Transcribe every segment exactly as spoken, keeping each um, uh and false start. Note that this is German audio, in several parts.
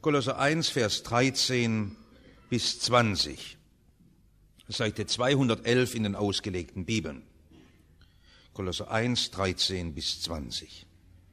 Kolosser eins, Vers dreizehn bis zwanzig. Seite zweihundertelf in den ausgelegten Bibeln. Kolosser eins, dreizehn bis zwanzig.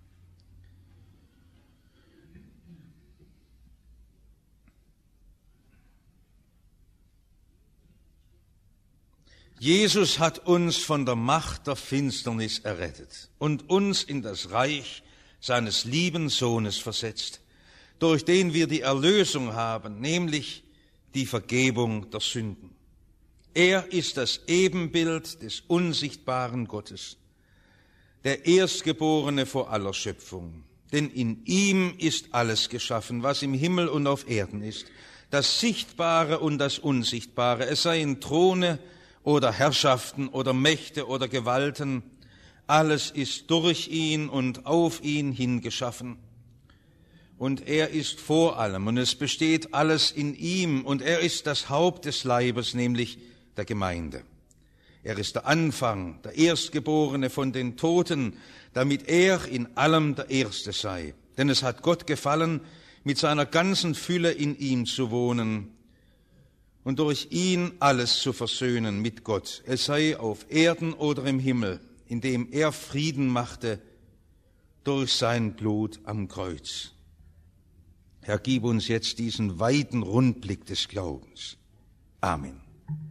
Jesus hat uns von der Macht der Finsternis errettet und uns in das Reich seines lieben Sohnes versetzt, durch den wir die Erlösung haben, nämlich die Vergebung der Sünden. Er ist das Ebenbild des unsichtbaren Gottes, der Erstgeborene vor aller Schöpfung. Denn in ihm ist alles geschaffen, was im Himmel und auf Erden ist, das Sichtbare und das Unsichtbare, es seien Throne oder Herrschaften oder Mächte oder Gewalten, alles ist durch ihn und auf ihn hingeschaffen. Und er ist vor allem und es besteht alles in ihm und er ist das Haupt des Leibes, nämlich der Gemeinde. Er ist der Anfang, der Erstgeborene von den Toten, damit er in allem der Erste sei. Denn es hat Gott gefallen, mit seiner ganzen Fülle in ihm zu wohnen und durch ihn alles zu versöhnen mit Gott, es sei auf Erden oder im Himmel, indem er Frieden machte durch sein Blut am Kreuz. Herr, gib uns jetzt diesen weiten Rundblick des Glaubens. Amen.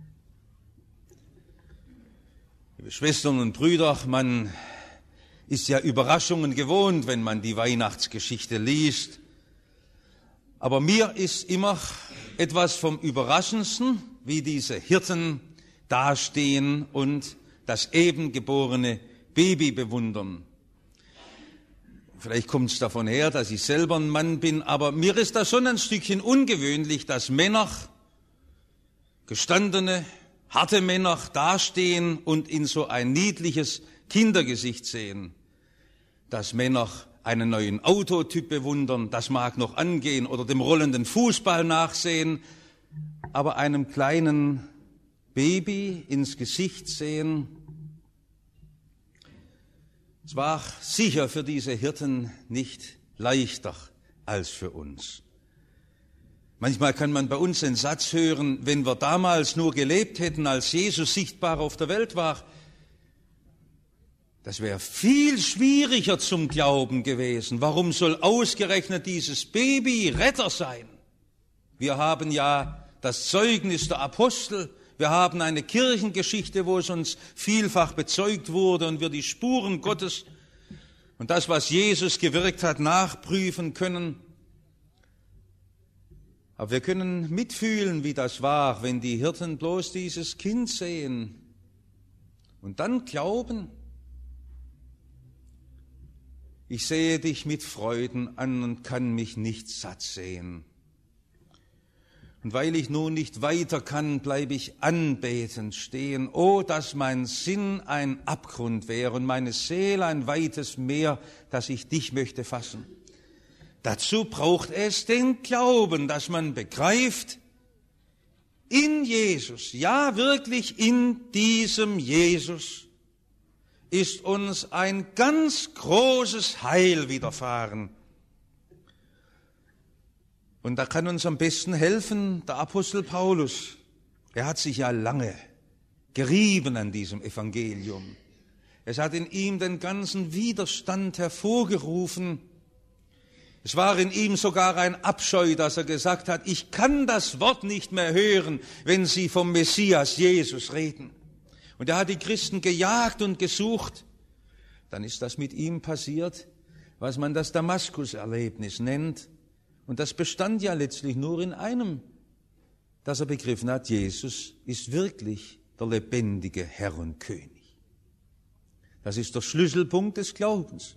Liebe Schwestern und Brüder, man ist ja Überraschungen gewohnt, wenn man die Weihnachtsgeschichte liest. Aber mir ist immer etwas vom Überraschendsten, wie diese Hirten dastehen und das eben geborene Baby bewundern. Vielleicht kommt es davon her, dass ich selber ein Mann bin, aber mir ist das schon ein Stückchen ungewöhnlich, dass Männer, gestandene, harte Männer dastehen und in so ein niedliches Kindergesicht sehen, dass Männer einen neuen Autotyp bewundern, das mag noch angehen, oder dem rollenden Fußball nachsehen, aber einem kleinen Baby ins Gesicht sehen, es war sicher für diese Hirten nicht leichter als für uns. Manchmal kann man bei uns den Satz hören, wenn wir damals nur gelebt hätten, als Jesus sichtbar auf der Welt war, das wäre viel schwieriger zum Glauben gewesen. Warum soll ausgerechnet dieses Baby Retter sein? Wir haben ja das Zeugnis der Apostel, wir haben eine Kirchengeschichte, wo es uns vielfach bezeugt wurde und wir die Spuren Gottes und das, was Jesus gewirkt hat, nachprüfen können. Aber wir können mitfühlen, wie das war, wenn die Hirten bloß dieses Kind sehen und dann glauben. Ich sehe dich mit Freuden an und kann mich nicht satt sehen. Und weil ich nun nicht weiter kann, bleibe ich anbetend stehen. Oh, dass mein Sinn ein Abgrund wäre und meine Seele ein weites Meer, dass ich dich möchte fassen. Dazu braucht es den Glauben, dass man begreift, in Jesus, ja wirklich in diesem Jesus, ist uns ein ganz großes Heil widerfahren. Und da kann uns am besten helfen der Apostel Paulus. Er hat sich ja lange gerieben an diesem Evangelium. Es hat in ihm den ganzen Widerstand hervorgerufen. Es war in ihm sogar ein Abscheu, dass er gesagt hat, ich kann das Wort nicht mehr hören, wenn sie vom Messias Jesus reden. Und er hat die Christen gejagt und gesucht. Dann ist das mit ihm passiert, was man das Damaskus-Erlebnis nennt. Und das bestand ja letztlich nur in einem, dass er begriffen hat, Jesus ist wirklich der lebendige Herr und König. Das ist der Schlüsselpunkt des Glaubens.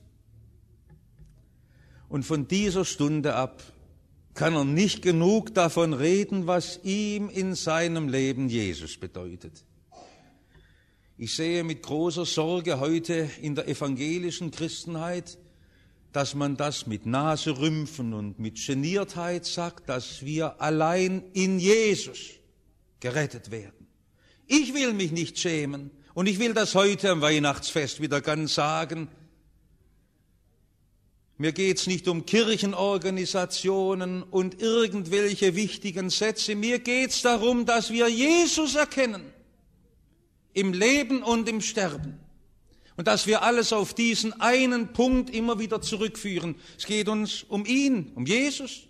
Und von dieser Stunde ab kann er nicht genug davon reden, was ihm in seinem Leben Jesus bedeutet. Ich sehe mit großer Sorge heute in der evangelischen Christenheit, dass man das mit Naserümpfen und mit Geniertheit sagt, dass wir allein in Jesus gerettet werden. Ich will mich nicht schämen und ich will das heute am Weihnachtsfest wieder ganz sagen. Mir geht's nicht um Kirchenorganisationen und irgendwelche wichtigen Sätze. Mir geht's darum, dass wir Jesus erkennen. Im Leben und im Sterben. Und dass wir alles auf diesen einen Punkt immer wieder zurückführen. Es geht uns um ihn, um Jesus.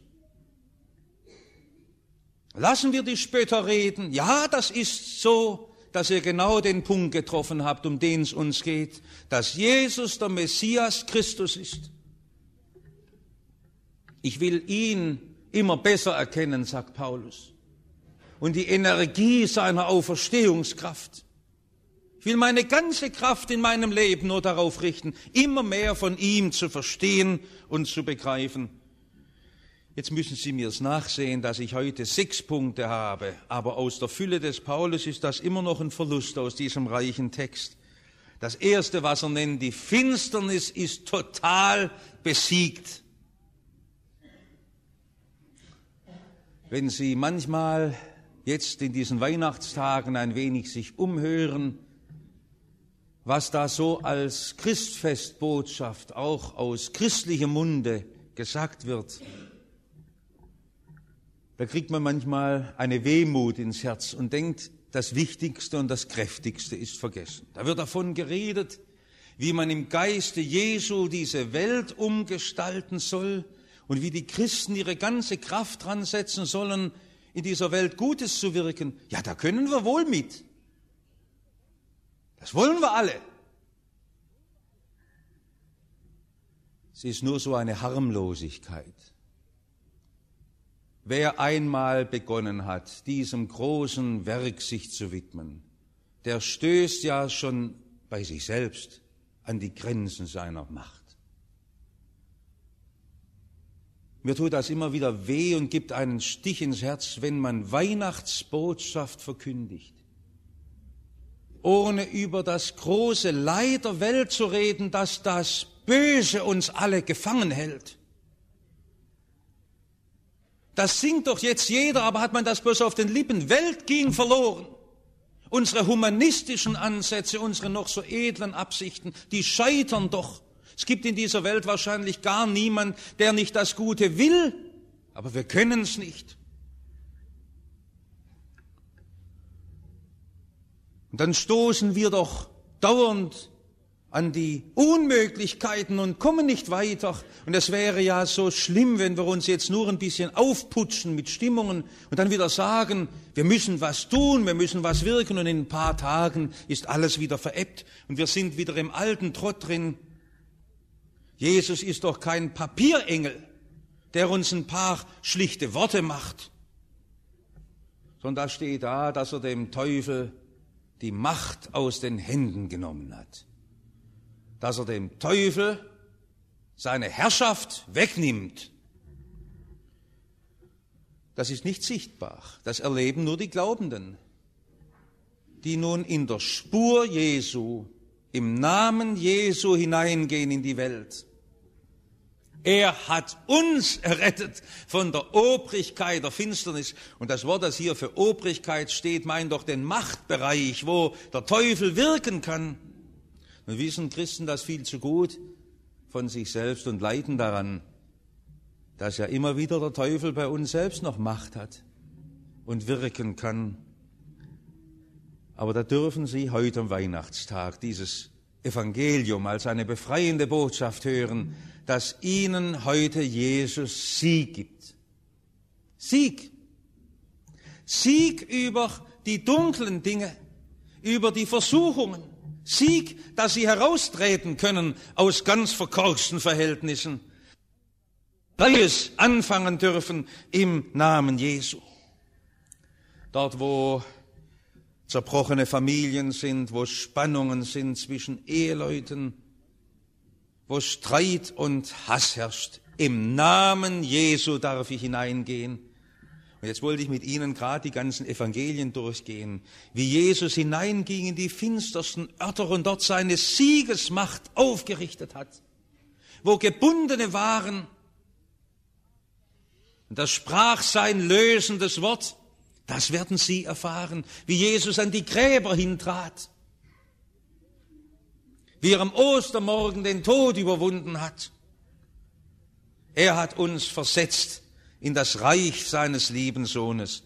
Lassen wir die Spötter reden. Ja, das ist so, dass ihr genau den Punkt getroffen habt, um den es uns geht. Dass Jesus der Messias Christus ist. Ich will ihn immer besser erkennen, sagt Paulus. Und die Energie seiner Auferstehungskraft. Ich will meine ganze Kraft in meinem Leben nur darauf richten, immer mehr von ihm zu verstehen und zu begreifen. Jetzt müssen Sie mir es nachsehen, dass ich heute sechs Punkte habe, aber aus der Fülle des Paulus ist das immer noch ein Verlust aus diesem reichen Text. Das Erste, was er nennt, die Finsternis ist total besiegt. Wenn Sie manchmal jetzt in diesen Weihnachtstagen ein wenig sich umhören, was da so als Christfestbotschaft auch aus christlichem Munde gesagt wird, da kriegt man manchmal eine Wehmut ins Herz und denkt, das Wichtigste und das Kräftigste ist vergessen. Da wird davon geredet, wie man im Geiste Jesu diese Welt umgestalten soll und wie die Christen ihre ganze Kraft dran setzen sollen, in dieser Welt Gutes zu wirken. Ja, da können wir wohl mit. Das wollen wir alle. Es ist nur so eine Harmlosigkeit. Wer einmal begonnen hat, diesem großen Werk sich zu widmen, der stößt ja schon bei sich selbst an die Grenzen seiner Macht. Mir tut das immer wieder weh und gibt einen Stich ins Herz, wenn man Weihnachtsbotschaft verkündigt, ohne über das große Leid der Welt zu reden, dass das Böse uns alle gefangen hält. Das singt doch jetzt jeder, aber hat man das bloß auf den Lippen? Welt ging verloren. Unsere humanistischen Ansätze, unsere noch so edlen Absichten, die scheitern doch. Es gibt in dieser Welt wahrscheinlich gar niemand, der nicht das Gute will, aber wir können es nicht. Und dann stoßen wir doch dauernd an die Unmöglichkeiten und kommen nicht weiter. Und es wäre ja so schlimm, wenn wir uns jetzt nur ein bisschen aufputschen mit Stimmungen und dann wieder sagen, wir müssen was tun, wir müssen was wirken und in ein paar Tagen ist alles wieder verebbt und wir sind wieder im alten Trott drin. Jesus ist doch kein Papierengel, der uns ein paar schlichte Worte macht, sondern da steht da, dass er dem Teufel die Macht aus den Händen genommen hat. Dass er dem Teufel seine Herrschaft wegnimmt. Das ist nicht sichtbar. Das erleben nur die Glaubenden, die nun in der Spur Jesu, im Namen Jesu hineingehen in die Welt. Er hat uns errettet von der Obrigkeit der Finsternis. Und das Wort, das hier für Obrigkeit steht, meint doch den Machtbereich, wo der Teufel wirken kann. Nun wissen Christen das viel zu gut von sich selbst und leiden daran, dass ja immer wieder der Teufel bei uns selbst noch Macht hat und wirken kann. Aber da dürfen Sie heute am Weihnachtstag dieses Evangelium als eine befreiende Botschaft hören, dass Ihnen heute Jesus Sieg gibt. Sieg. Sieg über die dunklen Dinge, über die Versuchungen. Sieg, dass Sie heraustreten können aus ganz verkorksten Verhältnissen. Neues anfangen dürfen im Namen Jesu. Dort, wo zerbrochene Familien sind, wo Spannungen sind zwischen Eheleuten, wo Streit und Hass herrscht. Im Namen Jesu darf ich hineingehen. Und jetzt wollte ich mit Ihnen gerade die ganzen Evangelien durchgehen, wie Jesus hineinging in die finstersten Örter und dort seine Siegesmacht aufgerichtet hat, wo Gebundene waren. Und da sprach sein lösendes Wort. Das werden Sie erfahren, wie Jesus an die Gräber hintrat, wie er am Ostermorgen den Tod überwunden hat, Er hat uns versetzt in das Reich seines lieben Sohnes.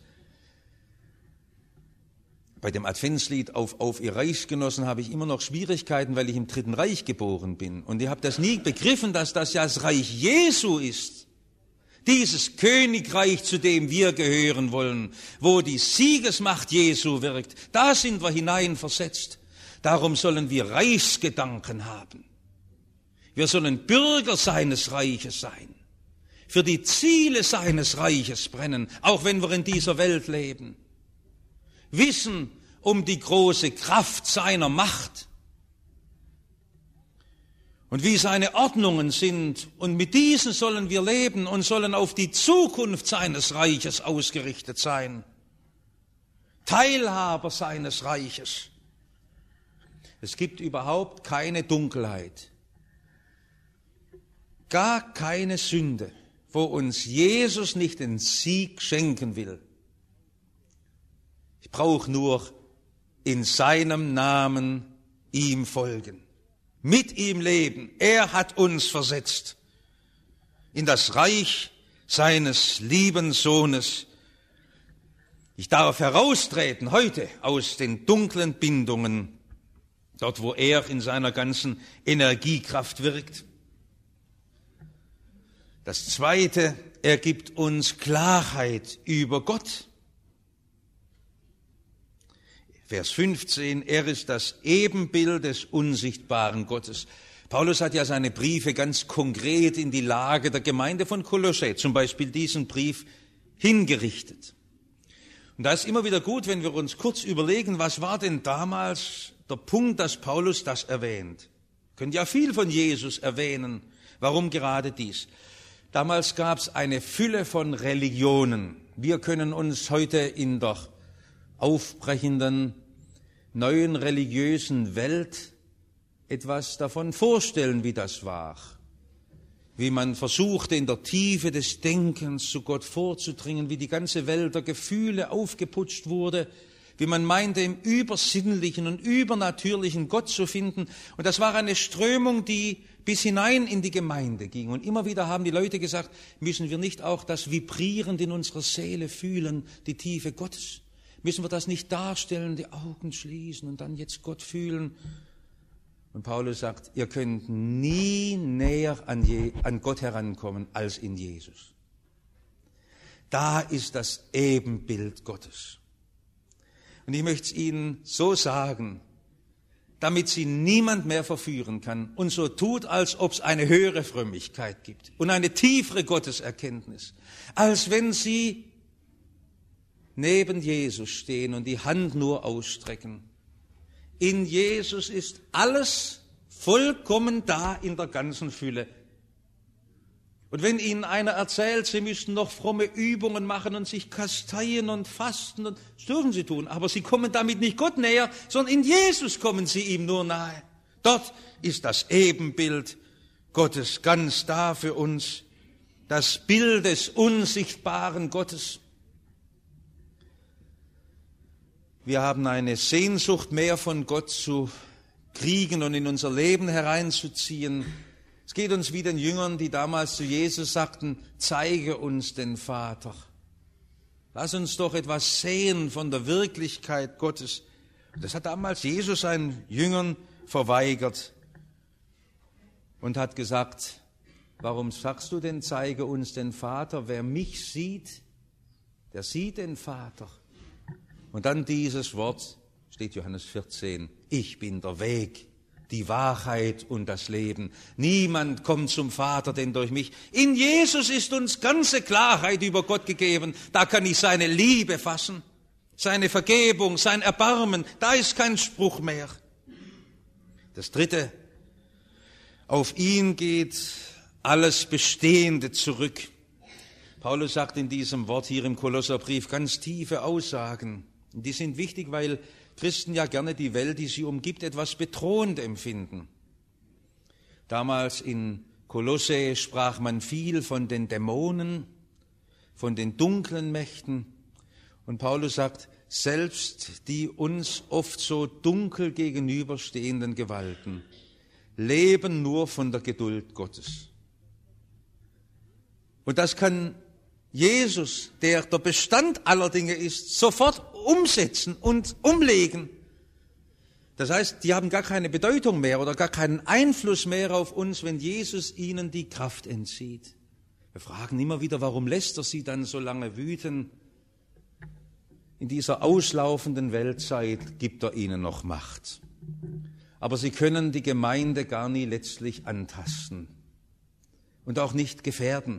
Bei dem Adventslied auf, auf ihr Reichsgenossen habe ich immer noch Schwierigkeiten, weil ich im Dritten Reich geboren bin. Und ich habe das nie begriffen, dass das ja das Reich Jesu ist. Dieses Königreich, zu dem wir gehören wollen, wo die Siegesmacht Jesu wirkt, da sind wir hineinversetzt. Darum sollen wir Reichsgedanken haben. Wir sollen Bürger seines Reiches sein, für die Ziele seines Reiches brennen, auch wenn wir in dieser Welt leben. Wissen um die große Kraft seiner Macht und wie seine Ordnungen sind. Und mit diesen sollen wir leben und sollen auf die Zukunft seines Reiches ausgerichtet sein. Teilhaber seines Reiches. Es gibt überhaupt keine Dunkelheit, gar keine Sünde, wo uns Jesus nicht den Sieg schenken will. Ich brauche nur in seinem Namen ihm folgen, mit ihm leben. Er hat uns versetzt in das Reich seines lieben Sohnes. Ich darf heraustreten heute aus den dunklen Bindungen, dort wo er in seiner ganzen Energiekraft wirkt. Das Zweite, er gibt uns Klarheit über Gott. Vers fünfzehn, er ist das Ebenbild des unsichtbaren Gottes. Paulus hat ja seine Briefe ganz konkret in die Lage der Gemeinde von Kolosse, zum Beispiel diesen Brief, hingerichtet. Und da ist immer wieder gut, wenn wir uns kurz überlegen, was war denn damals der Punkt, dass Paulus das erwähnt. Wir können ja viel von Jesus erwähnen. Warum gerade dies? Damals gab es eine Fülle von Religionen. Wir können uns heute in der aufbrechenden, neuen religiösen Welt etwas davon vorstellen, wie das war. Wie man versuchte, in der Tiefe des Denkens zu Gott vorzudringen, wie die ganze Welt der Gefühle aufgeputscht wurde, wie man meinte, im übersinnlichen und übernatürlichen Gott zu finden. Und das war eine Strömung, die bis hinein in die Gemeinde ging. Und immer wieder haben die Leute gesagt, müssen wir nicht auch das vibrierend in unserer Seele fühlen, die Tiefe Gottes? Müssen wir das nicht darstellen, die Augen schließen und dann jetzt Gott fühlen? Und Paulus sagt, ihr könnt nie näher an, Je- an Gott herankommen als in Jesus. Da ist das Ebenbild Gottes. Und ich möchte es Ihnen so sagen, damit Sie niemand mehr verführen kann und so tut, als ob es eine höhere Frömmigkeit gibt und eine tiefere Gotteserkenntnis, als wenn Sie neben Jesus stehen und die Hand nur ausstrecken. In Jesus ist alles vollkommen da in der ganzen Fülle. Und wenn Ihnen einer erzählt, Sie müssten noch fromme Übungen machen und sich kasteien und fasten, und das dürfen Sie tun, aber Sie kommen damit nicht Gott näher, sondern in Jesus kommen Sie ihm nur nahe. Dort ist das Ebenbild Gottes ganz da für uns, das Bild des unsichtbaren Gottes. Wir haben eine Sehnsucht, mehr von Gott zu kriegen und in unser Leben hereinzuziehen. Es geht uns wie den Jüngern, die damals zu Jesus sagten, zeige uns den Vater. Lass uns doch etwas sehen von der Wirklichkeit Gottes. Das hat damals Jesus seinen Jüngern verweigert und hat gesagt, warum sagst du denn, zeige uns den Vater? Wer mich sieht, der sieht den Vater. Und dann dieses Wort, steht Johannes vierzehn, ich bin der Weg, die Wahrheit und das Leben. Niemand kommt zum Vater, denn durch mich. In Jesus ist uns ganze Klarheit über Gott gegeben. Da kann ich seine Liebe fassen, seine Vergebung, sein Erbarmen. Da ist kein Spruch mehr. Das Dritte, auf ihn geht alles Bestehende zurück. Paulus sagt in diesem Wort hier im Kolosserbrief ganz tiefe Aussagen. Die sind wichtig, weil Christen ja gerne die Welt, die sie umgibt, etwas bedrohend empfinden. Damals in Kolosse sprach man viel von den Dämonen, von den dunklen Mächten. Und Paulus sagt, selbst die uns oft so dunkel gegenüberstehenden Gewalten leben nur von der Geduld Gottes. Und das kann Jesus, der der Bestand aller Dinge ist, sofort umsetzen und umlegen. Das heißt, die haben gar keine Bedeutung mehr oder gar keinen Einfluss mehr auf uns, wenn Jesus ihnen die Kraft entzieht. Wir fragen immer wieder, warum lässt er sie dann so lange wüten? In dieser auslaufenden Weltzeit gibt er ihnen noch Macht. Aber sie können die Gemeinde gar nie letztlich antasten und auch nicht gefährden.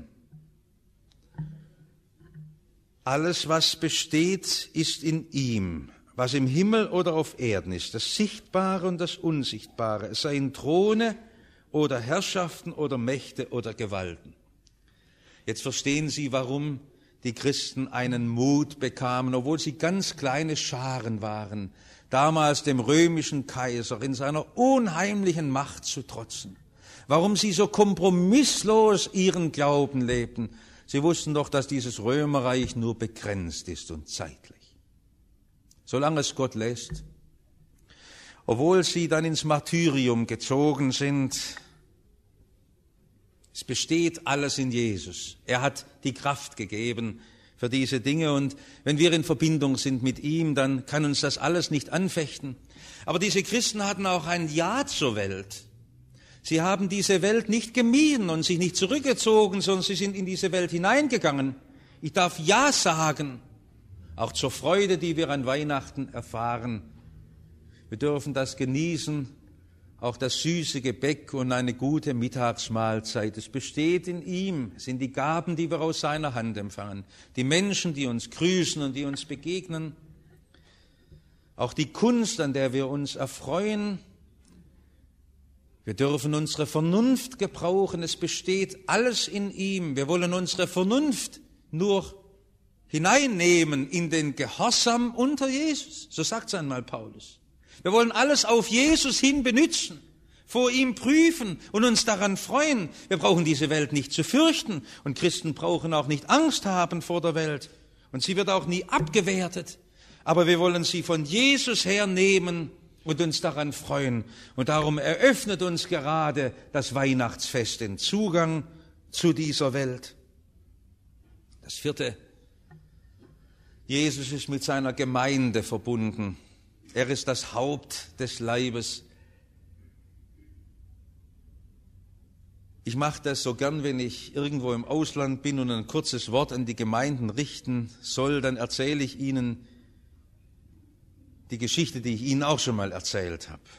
Alles, was besteht, ist in ihm, was im Himmel oder auf Erden ist, das Sichtbare und das Unsichtbare, es seien Throne oder Herrschaften oder Mächte oder Gewalten. Jetzt verstehen Sie, warum die Christen einen Mut bekamen, obwohl sie ganz kleine Scharen waren, damals dem römischen Kaiser in seiner unheimlichen Macht zu trotzen. Warum sie so kompromisslos ihren Glauben lebten. Sie wussten doch, dass dieses Römerreich nur begrenzt ist und zeitlich. Solange es Gott lässt. Obwohl sie dann ins Martyrium gezogen sind, es besteht alles in Jesus. Er hat die Kraft gegeben für diese Dinge und wenn wir in Verbindung sind mit ihm, dann kann uns das alles nicht anfechten. Aber diese Christen hatten auch ein Ja zur Welt. Sie haben diese Welt nicht gemieden und sich nicht zurückgezogen, sondern sie sind in diese Welt hineingegangen. Ich darf Ja sagen, auch zur Freude, die wir an Weihnachten erfahren. Wir dürfen das genießen, auch das süße Gebäck und eine gute Mittagsmahlzeit. Es besteht in ihm, es sind die Gaben, die wir aus seiner Hand empfangen. Die Menschen, die uns grüßen und die uns begegnen. Auch die Kunst, an der wir uns erfreuen. Wir dürfen unsere Vernunft gebrauchen. Es besteht alles in ihm. Wir wollen unsere Vernunft nur hineinnehmen in den Gehorsam unter Jesus. So sagt es einmal Paulus. Wir wollen alles auf Jesus hin benützen, vor ihm prüfen und uns daran freuen. Wir brauchen diese Welt nicht zu fürchten und Christen brauchen auch nicht Angst haben vor der Welt. Und sie wird auch nie abgewertet. Aber wir wollen sie von Jesus hernehmen und uns daran freuen. Und darum eröffnet uns gerade das Weihnachtsfest den Zugang zu dieser Welt. Das vierte, Jesus ist mit seiner Gemeinde verbunden. Er ist das Haupt des Leibes. Ich mache das so gern, wenn ich irgendwo im Ausland bin und ein kurzes Wort an die Gemeinden richten soll, dann erzähle ich Ihnen die Geschichte, die ich Ihnen auch schon mal erzählt habe.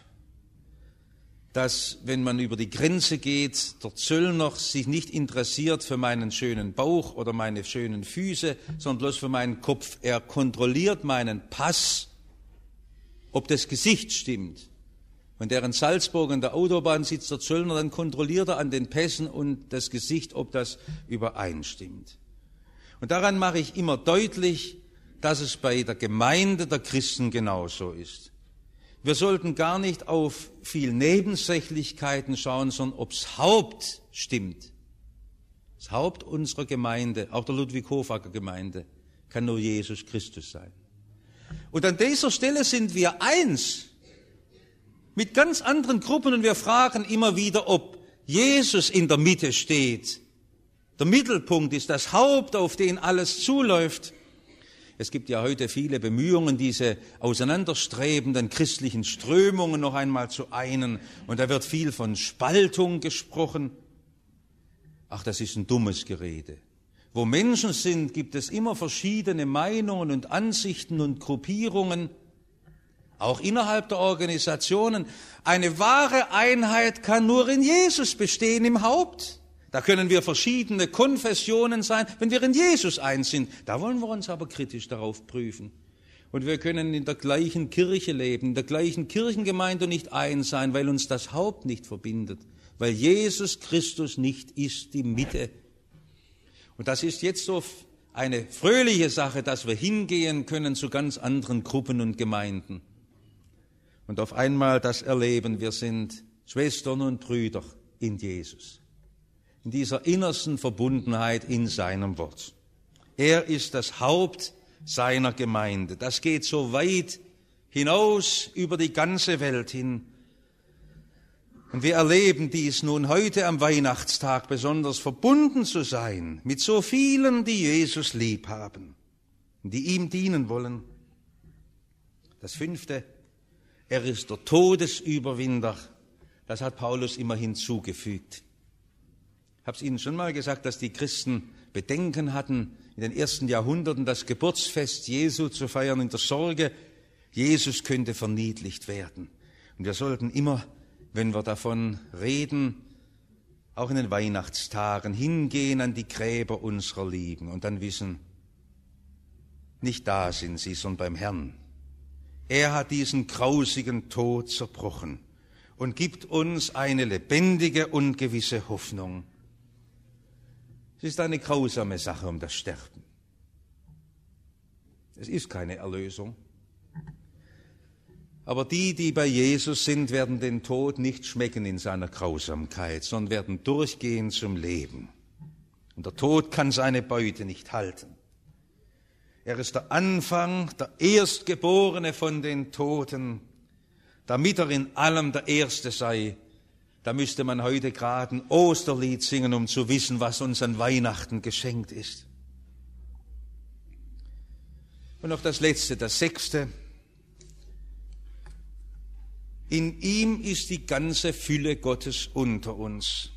Dass, wenn man über die Grenze geht, der Zöllner sich nicht interessiert für meinen schönen Bauch oder meine schönen Füße, sondern bloß für meinen Kopf. Er kontrolliert meinen Pass, ob das Gesicht stimmt. Wenn der in Salzburg an der Autobahn sitzt, der Zöllner, dann kontrolliert er an den Pässen und das Gesicht, ob das übereinstimmt. Und daran mache ich immer deutlich, dass es bei der Gemeinde der Christen genauso ist. Wir sollten gar nicht auf viel Nebensächlichkeiten schauen, sondern ob's Haupt stimmt. Das Haupt unserer Gemeinde, auch der Ludwig-Hofacker Gemeinde, kann nur Jesus Christus sein. Und an dieser Stelle sind wir eins mit ganz anderen Gruppen und wir fragen immer wieder, ob Jesus in der Mitte steht. Der Mittelpunkt ist das Haupt, auf den alles zuläuft. Es gibt ja heute viele Bemühungen, diese auseinanderstrebenden christlichen Strömungen noch einmal zu einen. Und da wird viel von Spaltung gesprochen. Ach, das ist ein dummes Gerede. Wo Menschen sind, gibt es immer verschiedene Meinungen und Ansichten und Gruppierungen, auch innerhalb der Organisationen. Eine wahre Einheit kann nur in Jesus bestehen, im Haupt. Da können wir verschiedene Konfessionen sein, wenn wir in Jesus eins sind. Da wollen wir uns aber kritisch darauf prüfen. Und wir können in der gleichen Kirche leben, in der gleichen Kirchengemeinde nicht eins sein, weil uns das Haupt nicht verbindet, weil Jesus Christus nicht ist die Mitte. Und das ist jetzt so eine fröhliche Sache, dass wir hingehen können zu ganz anderen Gruppen und Gemeinden. Und auf einmal das erleben, wir sind Schwestern und Brüder in Jesus. In dieser innersten Verbundenheit in seinem Wort. Er ist das Haupt seiner Gemeinde. Das geht so weit hinaus über die ganze Welt hin. Und wir erleben dies nun heute am Weihnachtstag besonders, verbunden zu sein mit so vielen, die Jesus lieb haben und die ihm dienen wollen. Das fünfte, er ist der Todesüberwinder. Das hat Paulus immer hinzugefügt. Ich habe es Ihnen schon mal gesagt, dass die Christen Bedenken hatten, in den ersten Jahrhunderten das Geburtsfest Jesu zu feiern, in der Sorge, Jesus könnte verniedlicht werden. Und wir sollten immer, wenn wir davon reden, auch in den Weihnachtstagen hingehen an die Gräber unserer Lieben und dann wissen, nicht da sind sie, sondern beim Herrn. Er hat diesen grausigen Tod zerbrochen und gibt uns eine lebendige und gewisse Hoffnung. Es ist eine grausame Sache um das Sterben. Es ist keine Erlösung. Aber die, die bei Jesus sind, werden den Tod nicht schmecken in seiner Grausamkeit, sondern werden durchgehen zum Leben. Und der Tod kann seine Beute nicht halten. Er ist der Anfang, der Erstgeborene von den Toten, damit er in allem der Erste sei. Da müsste man heute gerade ein Osterlied singen, um zu wissen, was uns an Weihnachten geschenkt ist. Und noch das Letzte, das Sechste. In ihm ist die ganze Fülle Gottes unter uns.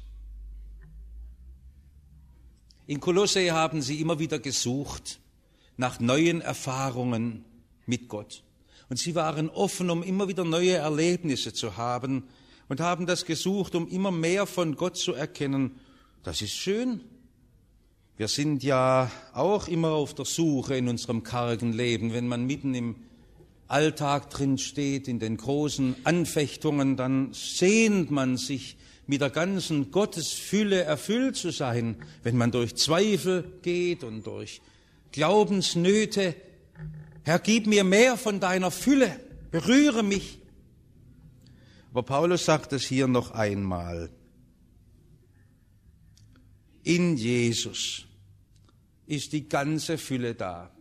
In Kolosse haben sie immer wieder gesucht nach neuen Erfahrungen mit Gott. Und sie waren offen, um immer wieder neue Erlebnisse zu haben und haben das gesucht, um immer mehr von Gott zu erkennen. Das ist schön. Wir sind ja auch immer auf der Suche in unserem kargen Leben, wenn man mitten im Alltag drin steht, in den großen Anfechtungen, dann sehnt man sich, mit der ganzen Gottesfülle erfüllt zu sein, wenn man durch Zweifel geht und durch Glaubensnöte. Herr, gib mir mehr von deiner Fülle, berühre mich. Aber Paulus sagt es hier noch einmal. In Jesus ist die ganze Fülle da.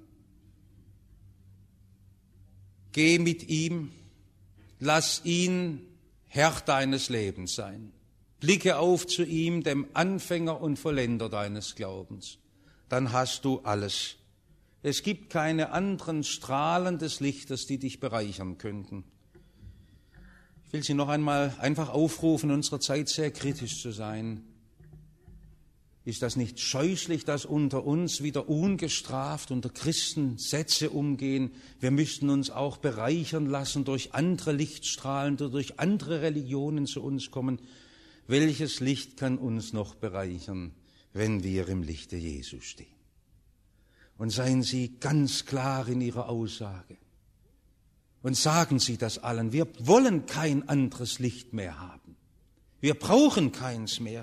Geh mit ihm, lass ihn Herr deines Lebens sein. Blicke auf zu ihm, dem Anfänger und Vollender deines Glaubens. Dann hast du alles. Es gibt keine anderen Strahlen des Lichtes, die dich bereichern könnten. Ich will Sie noch einmal einfach aufrufen, in unserer Zeit sehr kritisch zu sein. Ist das nicht scheußlich, dass unter uns wieder ungestraft unter Christen Sätze umgehen? Wir müssten uns auch bereichern lassen durch andere Lichtstrahlen, die durch andere Religionen zu uns kommen. Welches Licht kann uns noch bereichern, wenn wir im Lichte Jesu stehen? Und seien Sie ganz klar in Ihrer Aussage. Und sagen Sie das allen. Wir wollen kein anderes Licht mehr haben. Wir brauchen keins mehr.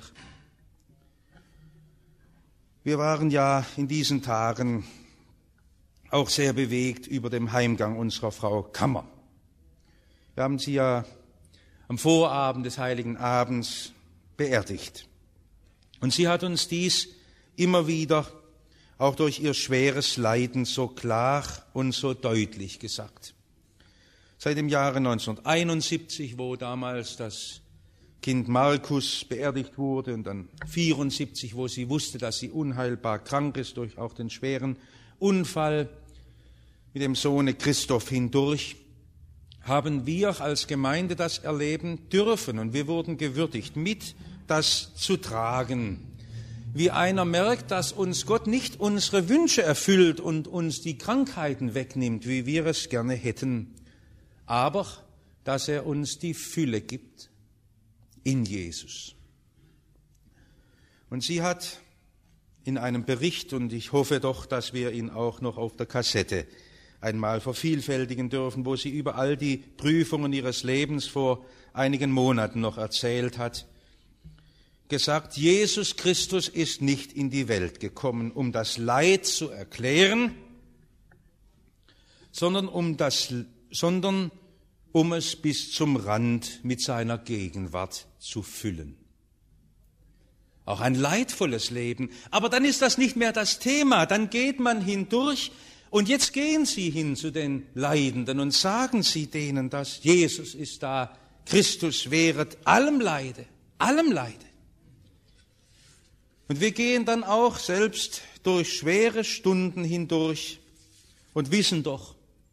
Wir waren ja in diesen Tagen auch sehr bewegt über den Heimgang unserer Frau Kammer. Wir haben sie ja am Vorabend des Heiligen Abends beerdigt. Und sie hat uns dies immer wieder, auch durch ihr schweres Leiden, so klar und so deutlich gesagt. Seit dem Jahre neunzehnhunderteinundsiebzig, wo damals das Kind Markus beerdigt wurde, und dann vierundsiebzig, wo sie wusste, dass sie unheilbar krank ist durch auch den schweren Unfall mit dem Sohne Christoph hindurch, haben wir als Gemeinde das erleben dürfen und wir wurden gewürdigt, mit das zu tragen. Wie einer merkt, dass uns Gott nicht unsere Wünsche erfüllt und uns die Krankheiten wegnimmt, wie wir es gerne hätten, aber dass er uns die Fülle gibt in Jesus. Und sie hat in einem Bericht, und ich hoffe doch, dass wir ihn auch noch auf der Kassette einmal vervielfältigen dürfen, wo sie über all die Prüfungen ihres Lebens vor einigen Monaten noch erzählt hat, gesagt, Jesus Christus ist nicht in die Welt gekommen, um das Leid zu erklären, sondern um das, sondern um es bis zum Rand mit seiner Gegenwart zu füllen. Auch ein leidvolles Leben. Aber dann ist das nicht mehr das Thema. Dann geht man hindurch und jetzt gehen Sie hin zu den Leidenden und sagen Sie denen, dass Jesus ist da. Christus wehret allem Leide, allem Leide. Und wir gehen dann auch selbst durch schwere Stunden hindurch und wissen doch,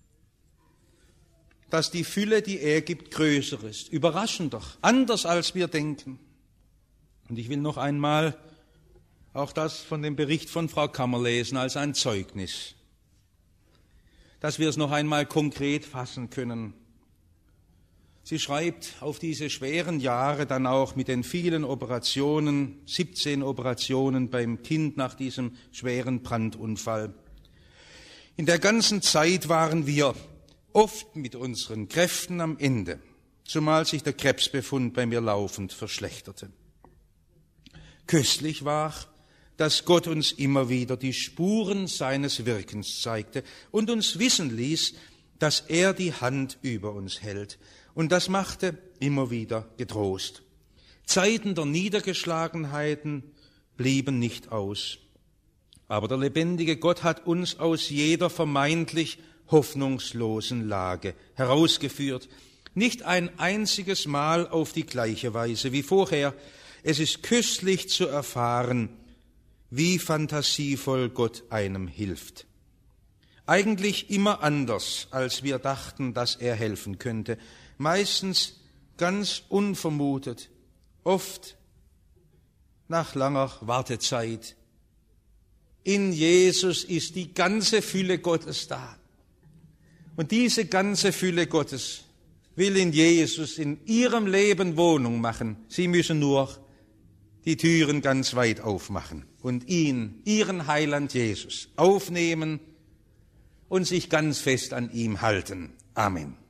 dass die Fülle, die er gibt, größer ist. Überraschend doch, anders als wir denken. Und ich will noch einmal auch das von dem Bericht von Frau Kammer lesen als ein Zeugnis, dass wir es noch einmal konkret fassen können. Sie schreibt auf diese schweren Jahre dann auch mit den vielen Operationen, siebzehn Operationen beim Kind nach diesem schweren Brandunfall. In der ganzen Zeit waren wir oft mit unseren Kräften am Ende, zumal sich der Krebsbefund bei mir laufend verschlechterte. Köstlich war, dass Gott uns immer wieder die Spuren seines Wirkens zeigte und uns wissen ließ, dass er die Hand über uns hält. Und das machte immer wieder getrost. Zeiten der Niedergeschlagenheiten blieben nicht aus. Aber der lebendige Gott hat uns aus jeder vermeintlich hoffnungslosen Lage herausgeführt. Nicht ein einziges Mal auf die gleiche Weise wie vorher. Es ist köstlich zu erfahren, wie fantasievoll Gott einem hilft. Eigentlich immer anders, als wir dachten, dass er helfen könnte. Meistens ganz unvermutet, oft nach langer Wartezeit. In Jesus ist die ganze Fülle Gottes da. Und diese ganze Fülle Gottes will in Jesus in ihrem Leben Wohnung machen. Sie müssen nur die Türen ganz weit aufmachen und ihn, ihren Heiland Jesus, aufnehmen und sich ganz fest an ihm halten. Amen.